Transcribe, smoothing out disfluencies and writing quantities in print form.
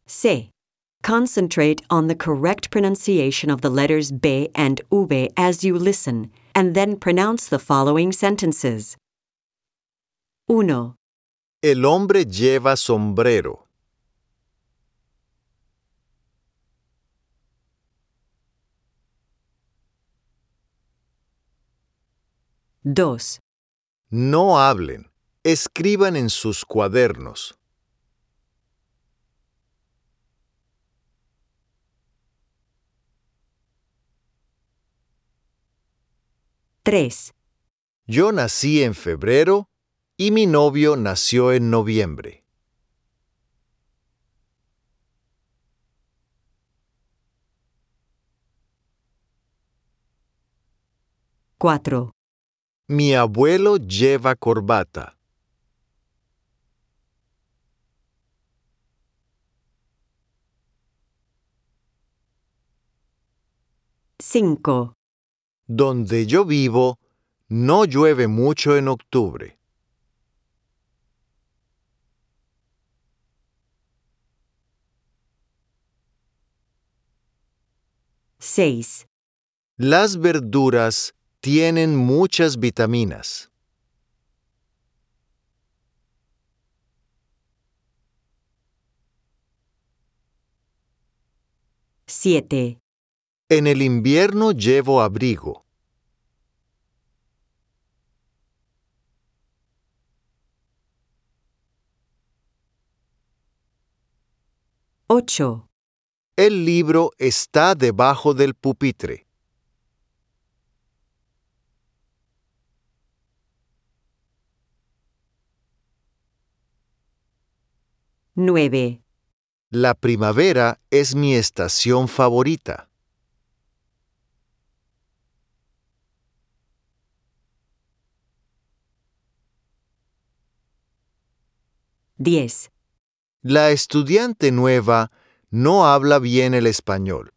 C. Concentrate on the correct pronunciation of the letters B and V as you listen, and then pronounce the following sentences. 1. El hombre lleva sombrero. 2. No hablen, escriban en sus cuadernos. 3. Yo nací en febrero y mi novio nació en noviembre. 4. Mi abuelo lleva corbata. 5. Donde yo vivo, no llueve mucho en octubre. 6. Las verduras tienen muchas vitaminas. 7. En el invierno llevo abrigo. 8. El libro está debajo del pupitre. 9. La primavera es mi estación favorita. 10. La estudiante nueva no habla bien el español.